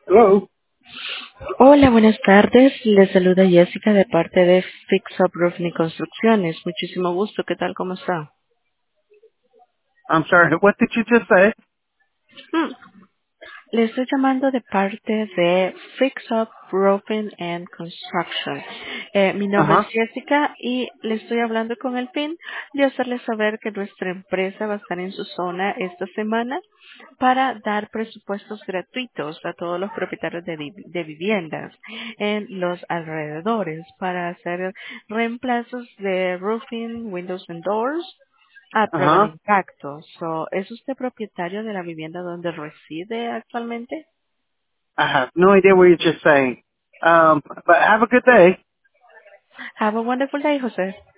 Hello. Hola, buenas tardes. Les saluda Jessica de parte de Fix Up Roofing y Construcciones. Muchísimo gusto. ¿Qué tal? ¿Cómo está? I'm sorry. What did you just say? Hmm, Le estoy llamando de parte de Fix Up Roofing and Construction. Mi Uh nombre es huh. Jessica y le estoy hablando con el fin de hacerle saber que nuestra empresa va a estar en su zona esta semana para dar presupuestos gratuitos a todos los propietarios de viviendas en los alrededores para hacer reemplazos de roofing, windows and doors a Uh prueba de huh. impacto. ¿Es usted propietario de la vivienda donde reside actualmente? I have no idea what you're just saying. But have a good day. Have a wonderful day, José.